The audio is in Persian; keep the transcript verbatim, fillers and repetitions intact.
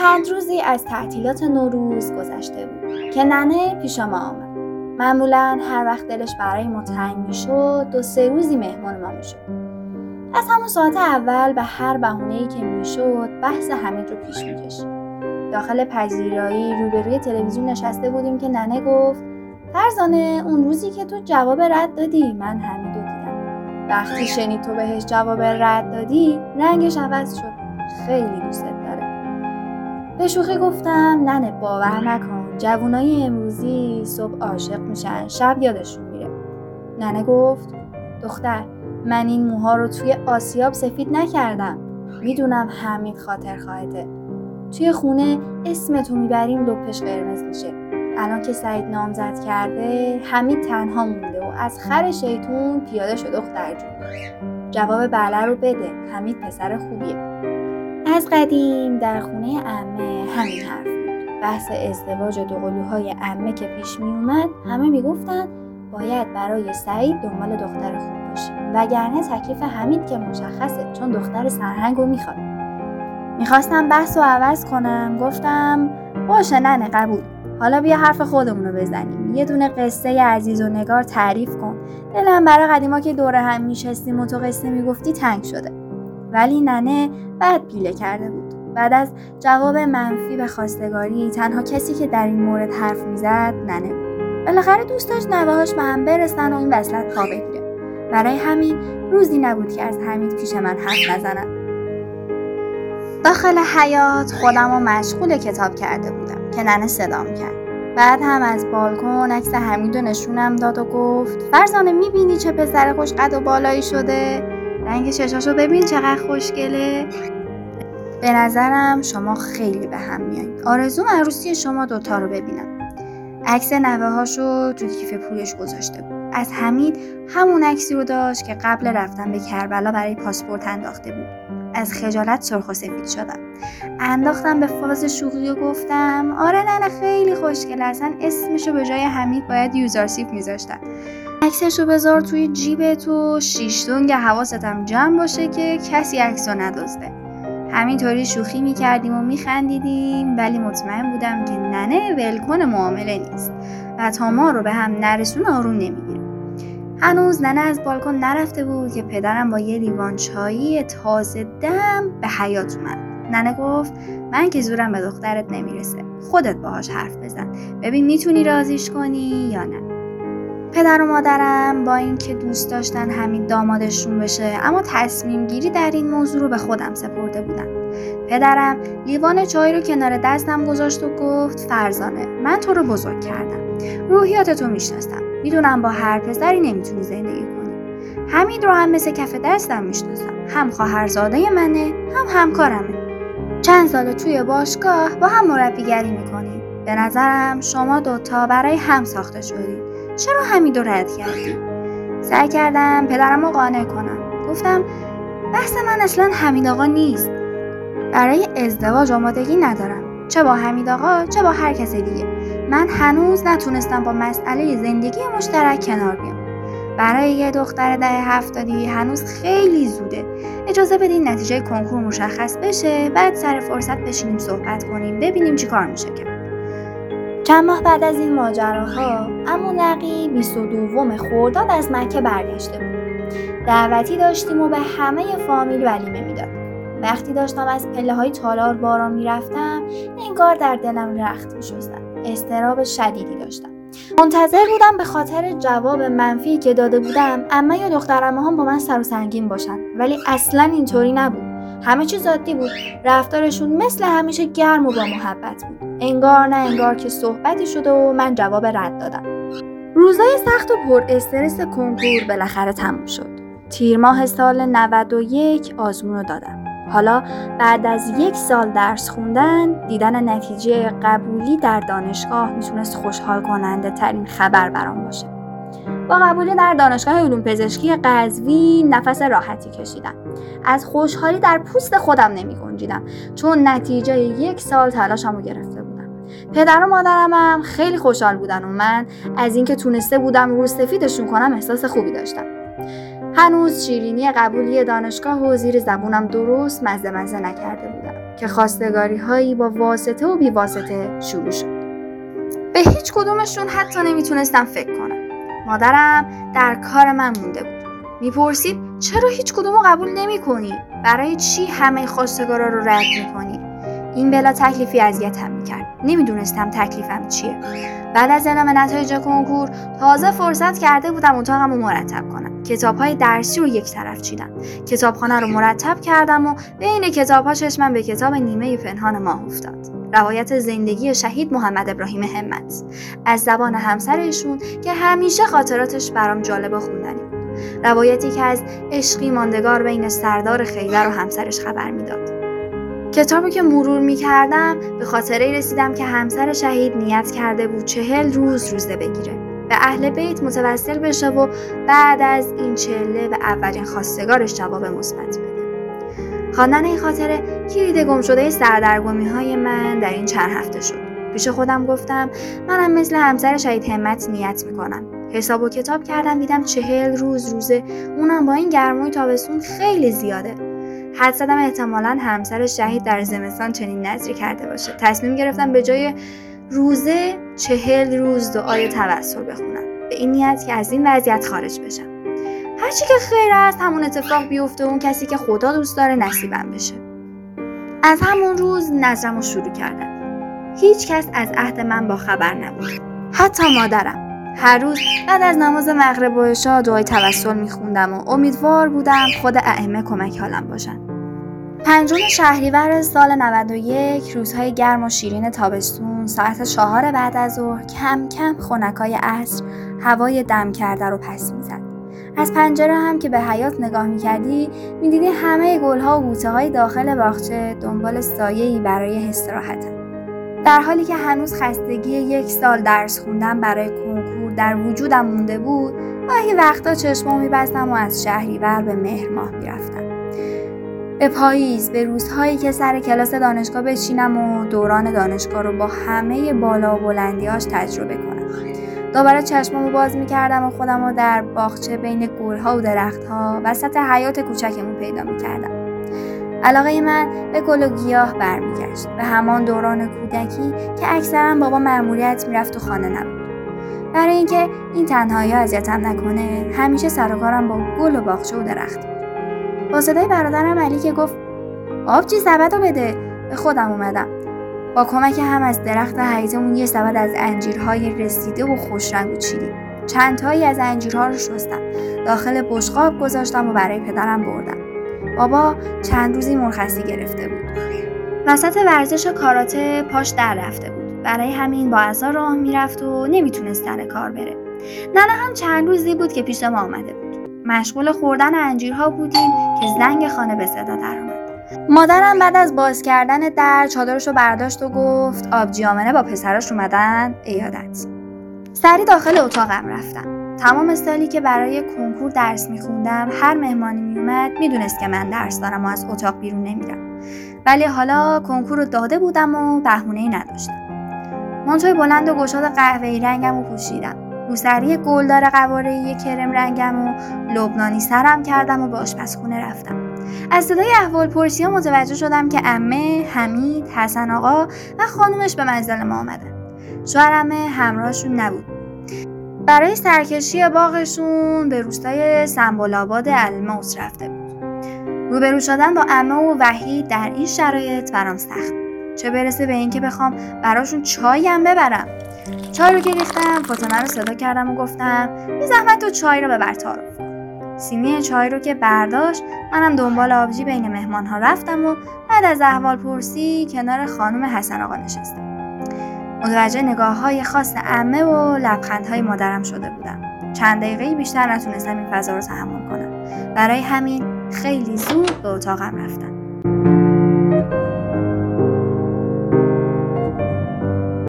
چند روزی از تعطیلات نوروز گذشته بود که ننه پیش ما آمد. معمولاً هر وقت دلش برای ما تنگ میشد دو سه روزی مهمان ما میشد. از همون ساعت اول به هر بهونه‌ای که میشد بحث حمید رو پیش میکشید. داخل پذیرایی روبروی تلویزیون نشسته بودیم که ننه گفت فرزانه اون روزی که تو جواب رد دادی من حمید رو دیدم. وقتی شنید تو بهش جواب رد دادی رنگش عوض شد. خیلی دوستت داره. به شوخی گفتم ننه باور نکن جوونای امروزی صبح عاشق میشن شب یادشون میره. ننه گفت دختر من این موها رو توی آسیاب سفید نکردم. میدونم حمید خاطر خواهده. توی خونه اسم تو میبریم لپش قرمز میشه. الان که سعید نامزد کرده حمید تنها مونده و از خر شیطون پیاده شد دختر جون. جواب بله رو بده. حمید پسر خوبیه. از قدیم در خونه عمه همین حرف بود. بحث ازدواج دوقلوهای عمه که پیش می اومد همه میگفتن باید برای سعید دنبال دختر خوب باشیم وگرنه تکلیف حمید که مشخصه چون دختر سرهنگو میخواد. میخواستم بحث رو عوض کنم. گفتم باشه ننه قبول. حالا بیا حرف خودمون رو بزنیم. یه دونه قصه عزیز و نگار تعریف کن. دلم برای قدیما که دور هم میشستیم و تو قصه میگفتی تنگ شده. ولی ننه بعد پیله کرده بود. بعد از جواب منفی به خواستگاری تنها کسی که در این مورد حرف میزد ننه بود. بالاخره دوست داشت نوه‌هاش به هم برسن و این وصلت پا بگیره. برای همین روزی نبود که از حمید پیش من حرف نزنم. داخل حیاط خودم رو مشغول کتاب کرده بودم که ننه صدام کرد. بعد هم از بالکن عکس حمید رو نشونم داد و گفت فرزانه میبینی چه پسر خوش قد و بالایی شده؟ رنگ چشاشو ببین چقدر خوشگله. به نظرم شما خیلی به هم میایید. آرزوم عروسی شما دوتا رو ببینم. عکس نوه‌هاشو تو کیف پولش گذاشته بود. از حمید همون عکسی رو داشت که قبل رفتن به کربلا برای پاسپورت انداخته بود. از خجالت سرخ و سفید شدم. انداختم به فاز شوخی و گفتم آره نه نه خیلی خوشگله. اصلا اسمشو به جای حمید باید یوزارسیف میذاشتن. عکسشو بذار توی جیبت و شیش دنگ حواستم جمع باشه که کسی عکسو ندزده. همینطوری شوخی میکردیم و میخندیدیم ولی مطمئن بودم که ننه ولکن معامله نیست و تا ما رو به هم نرسون آروم نمیگیره. هنوز ننه از بالکن نرفته بود که پدرم با یه لیوان چایی تازه دم به حیاط اومد. ننه گفت من که زورم به دخترت نمیرسه. خودت باهاش حرف بزن. ببین میتونی راضیش کنی یا نه. پدر و مادرم با اینکه دوست داشتن حمید دامادشون بشه اما تصمیم گیری در این موضوع رو به خودم سپرده بودن. پدرم لیوان چای رو کنار دستم گذاشت و گفت فرزانه من تو رو بزرگ کردم. روحیات تو میشناسم. میدونم با هر پسری نمیتونی زندگی کنی. حمید رو هم مثل کف دستم میشناسم. هم خواهرزاده منه هم همکارمه. چند سال توی باشگاه با هم مربیگری میکنیم. به نظرم شما دوتا برای هم ساخته شدید. چرا حمید رو رد کردی؟ سعی کردم پدرم رو قانع کنم. گفتم بحث من اصلا حمید آقا نیست. برای ازدواج آمادگی ندارم. چه با حمید آقا چه با هر کس دیگه. من هنوز نتونستم با مسئله زندگی مشترک کنار بیام. برای یه دختر دهه هفتادی هنوز خیلی زوده. اجازه بدین نتیجه کنکور مشخص بشه بعد سر فرصت بشینیم صحبت کنیم ببینیم چی کار میشه کرد. چند ماه بعد از این ماجراها عمو نقی بیست و دوم خرداد از مکه برگشته بود. دعوتی داشتیم و به همه فامیل ولیمه میداد. وقتی داشتم از پله های تالار بارا میرفتم انگار در دلم رخت میشستم. اضطراب شدیدی داشتم. منتظر بودم به خاطر جواب منفی که داده بودم عمه یا دخترعمه هم با من سر و سنگین باشن ولی اصلا اینطوری نبود. همه چیز عادی بود. رفتارشون مثل همیشه گرم و با محبت بود. انگار نه انگار که صحبتی شده و من جواب رد دادم. روزای سخت و پر استرس کنکور بالاخره تموم شد. تیر ماه سال نود و یک آزمون رو دادم. حالا بعد از یک سال درس خوندن دیدن نتیجه قبولی در دانشگاه میتونست خوشحال کننده ترین خبر برام باشه. با قبولی در دانشگاه علوم پزشکی قزوین نفس راحتی کشیدم. از خوشحالی در پوست خودم نمی گنجیدم چون نتیجه یک سال تلاشمو گرفته بودم. پدر و مادرم هم خیلی خوشحال بودن و من از اینکه تونسته بودم رو سفیدشون کنم احساس خوبی داشتم. هنوز شیرینی قبولی دانشگاه و زیر زبونم درست مزه مزه نکرده بودم. که خواستگاری هایی با واسطه و بی واسطه شروع شد. به هیچ کدومشون حتی نمیتونستم فکر کنم. مادرم در کار من مونده بود. میپرسید چرا هیچ کدومو قبول نمی کنی؟ برای چی همه خواستگارا رو رد میکنی؟ این بلا تکلیفی اذیتم میکرد. نمیدونستم تکلیفم چیه. بعد از اعلام نتایج کنکور تازه فرصت کرده بودم اتاقم رو مرتب کنم. کتاب‌های درسی رو یک طرف چیدم. کتابخانه رو مرتب کردم و بین کتاب‌ها چشمم به کتاب نیمه پنهان ماه افتاد. روایت زندگی شهید محمد ابراهیم همت از زبان همسر ایشون که همیشه خاطراتش برام جالب و خوندنی بود. روایتی که از عشقی ماندگار بین سردار خیبر و همسرش خبر میداد. کتابی که مرور می‌کردم به خاطره رسیدم که همسر شهید نیت کرده بود چهل روز روزه بگیره، به اهل بیت متوسل بشه و بعد از این چهله به اولین خواستگارش جواب مثبت بده. خواندن این خاطره کلید گم شده سردرگمی‌های من در این چند هفته شد. پیش خودم گفتم منم مثل همسر شهید همت نیت میکنم. حساب و کتاب کردم دیدم چهل روز روزه، اونم با این گرمای تابستون خیلی زیاده. حد زدم احتمالاً همسر شهید در زمستان چنین نذری کرده باشه. تصمیم گرفتم به جای روزه چهل روز دعای توسل بخونم، به این نیت که از این وضعیت خارج بشم. هرچی که خیر است همون اتفاق بیفته و اون کسی که خدا دوست داره نصیبم بشه. از همون روز نذرمو شروع کردم. هیچ کس از عهد من با خبر نبود، حتی مادرم. هر روز بعد از نماز مغرب و عشا دعای توسل میخوندم و امیدوار بودم خود ائمه کمک حالم باشن. پنجم شهریور سال نود و یک، روزهای گرم و شیرین تابستون، ساعت چهار بعد از ظهر، کم کم خنکای عصر هوای دم کرده رو پس میزد. از پنجره هم که به حیاط نگاه میکردی میدیدی همه گلها و بوته‌های داخل باغچه دنبال سایه‌ای برای استراحتن. در حالی که هنوز خستگی یک سال درس خوندن برای کنکور در وجودم مونده بود، گاهی وقتا چشمامو میبستم و از شهریور به مهر ماه میرفتم. به پاییز، به روزهایی که سر کلاس دانشگاه بشینم و دوران دانشگاه رو با همه بالا و بلندیاش تجربه کنم. دوباره چشمامو باز میکردم و خودم رو در باغچه بین گلها و درختها وسط حیاط کوچکمون پیدا میکردم. علاقه من به گل و گیاه برمیگشت، به همان دوران کودکی که اکثرا بابا مأموریت میرفت و خانه نبود. برای اینکه این تنهایی اذیتم نکنه همیشه سر و کارم با گل و باغچه و درخت بود. با صدای برادرم علی که گفت آبجی سبدو بده، به خودم اومدم. با کمک هم از درخت حیاطمون یه سبد از انجیرهای رسیده و خوشرنگ چیدیم. چند تایی از انجیرها رو شستم، داخل بشقاب گذاشتم و برای پدرم بردم. بابا چند روزی مرخصی گرفته بود. وسط ورزش کاراته پاش در رفته بود. برای همین با عصا راه میرفت و نمیتونست سر کار بره. ننه هم چند روزی بود که پیش ما آمده بود. مشغول خوردن انجیرها بودیم که زنگ خانه به صدا درآمد. مادرم بعد از باز کردن در چادرشو برداشت و گفت آبجی آمنه با پسراش اومدن عیادت. سری داخل اتاقم رفتم. تمام سالی که برای کنکور درس میخوندم هر مهمانی میومد میدونست که من درس دارم و از اتاق بیرون نمیرم. ولی حالا کنکور رو داده بودم و بهونه‌ای نداشتم. مانتوی بلند و گشاد قهوه‌ای رنگم رو پوشیدم. روسری گلدار قواره‌ای کرم رنگم و لبنانی سرم کردم و به آشپزخونه رفتم. از صدای احوالپرسی‌ها متوجه شدم که عمه، حمید، حسن آقا و خانومش به منزل ما آمدن. شوهر عمه همراهشون نبود. برای سرکشی باغشون به روستای سنبل‌آباد الموس رفته بود. روبرو شدن با عمه و وحید در این شرایط برام سخت، چه برسه به اینکه بخوام براشون چایی هم ببرم. چای رو که ریختم فاطمه رو صدا کردم و گفتم بی زحمت تو چای رو ببر تعارف. سینی چای رو که برداشت منم دنبال آبجی بین مهمان ها رفتم و بعد از احوال پرسی کنار خانم حسن آقا نشستم. متوجه نگاه های خاص عمه و لبخند های مادرم شده بودم. چند دقیقه بیشتر نتونستم این فضا رو تحمل کنم. برای همین خیلی زود به اتاقم رفتم.